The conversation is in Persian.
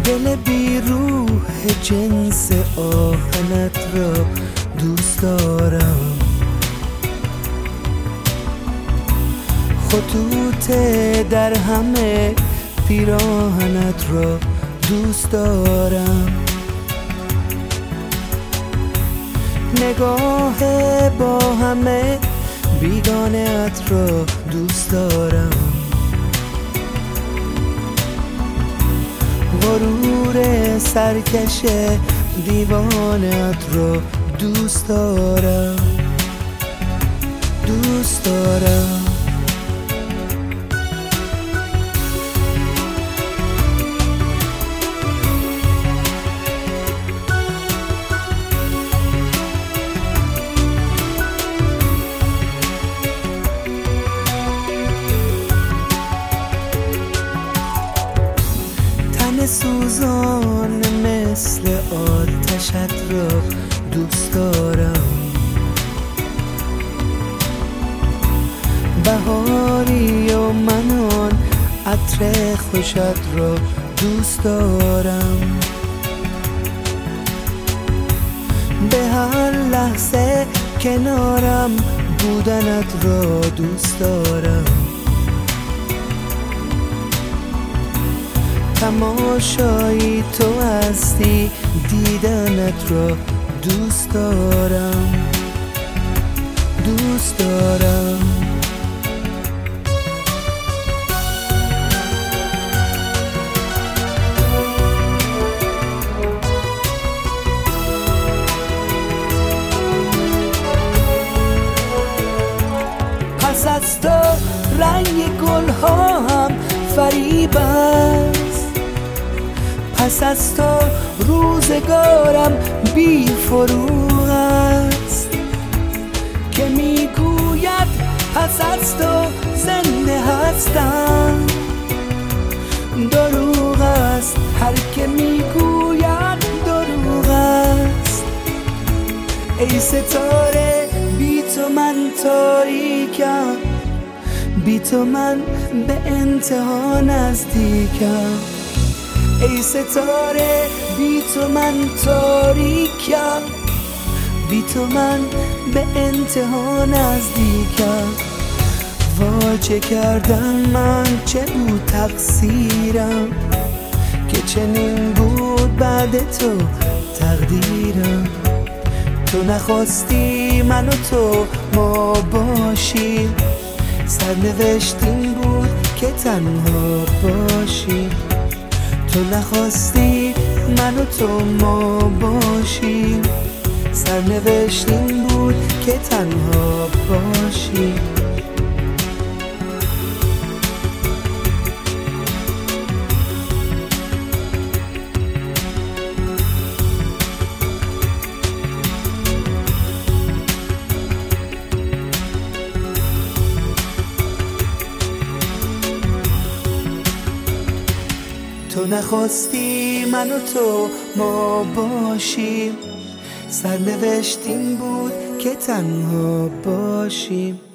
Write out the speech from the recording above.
دل بی روح جنس آهنت را دوست دارم، خطوط در همه پیراهنت را دوست دارم، نگاه با همه بیگانه‌ات را دوست دارم، غرور سرکش دیوانه‌ات را دوست دارم، دوست دارم. سوزان مثل آتشت را دوست دارم، بهاری و من آن عطر خوشت را دوست دارم، به هر لحظه کنارم بودنت را دوست دارم، تماشایی تو هستی دیدنت را دوست دارم، دوست دارم. پس از تو رنگ گلها هم فریب است، پس از تو روزگارم بی فروغ است، که میگوید پس از تو زنده هستم، دروغ است هر که میگوید دروغ است. ای ستاره بی تو من تاریکم، بی تو من به انتها نزدیکم، ای ستاره بی تو من تاریکم، بی تو من به انتها نزدیکم. وا چه کردم من، چه بود تقصیرم که چنین بود بعد تو تقدیرم. تو نخواستی من و تو ما باشیم، سرنوشت این بود که تنها باشیم. تو نخواستی من و تو ما باشیم، سرنوشت این بود که تنها باشیم. تو نخواستی من و تو ما باشیم، سرنوشت این بود که تنها باشیم.